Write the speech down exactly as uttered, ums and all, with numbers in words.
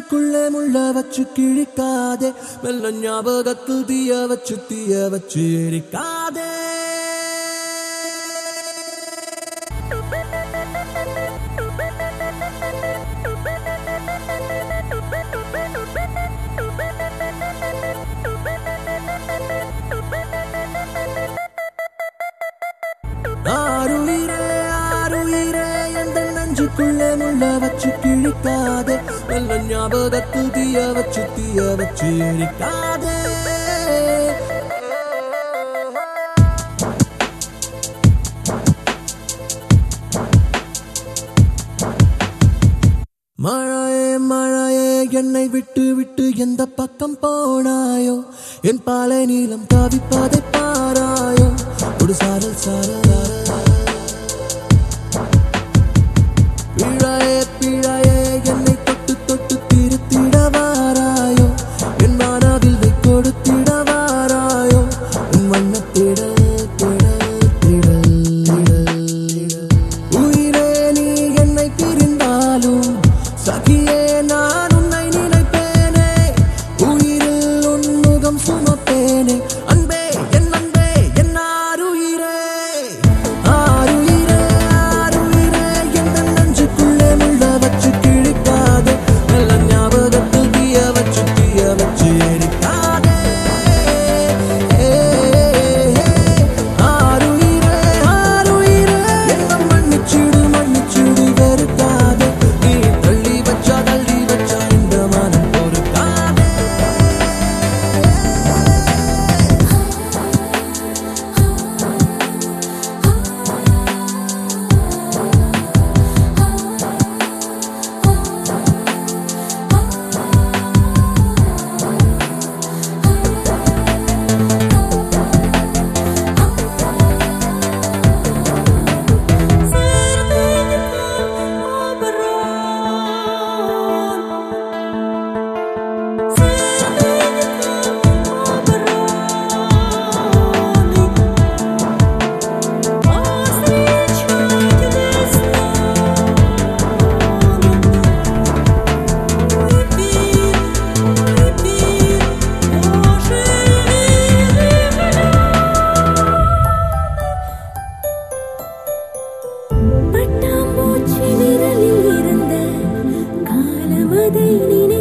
நெஞ்சுக்குள்ளே முள்ள வச்சு கிழிக்காதே, மெல்ல ஞாபகத்தில் தீய வச்சு தீய வச்சு எரிக்காதே. ஆருயிரே ஆருயிரே எந்த நெஞ்சுக்குள்ளே முள்ள வச்சு கிழிக்காதே, மெல்ல ஞாபகத்தில் தீய வச்சு தீய வச்சு எரிக்காதே. மழையே மழையே என்னை விட்டு விட்டு எந்த பக்கம் போனாயோ, என் பாலை நீளம் தவிப்பதை பாராயோ. ஒரு சாரல் சாரல் பிழையே பிழையே என்னை தொட்டு தொட்டு திருத்திட வாராயோ, என் மனதில் கொடுத்திட வாராயோ. உன் வண்ணத்திட திட திட உயிரே நீ என்னை பிரிந்தாலும் சகியே நான் உன்னை நினைப்பேனே, உயிரில் உன் முகம் சுமப்பேனே. அன்பே என் அன்பே என் ஆருயிரே ஆருயிரே ஆருயிரே எந்த நெஞ்சுக்குள்ளே முள்ள வச்சு கிழிக்காதே, மெல்ல ஞாபகத்தில் தீய வச்சு தீய வச்சு எரிக்காதே. ஆருயிரே ஆருயிரே என்ன மன்னிச்சுடு மன்னிச்சுடு வெறுக்காதே, நீ தள்ளி வச்சா தள்ளி வச்சா இந்த மனம் பொறுக்காதே. பட்டாம்பூச்சி விரலில் இருந்த காலமதை நினை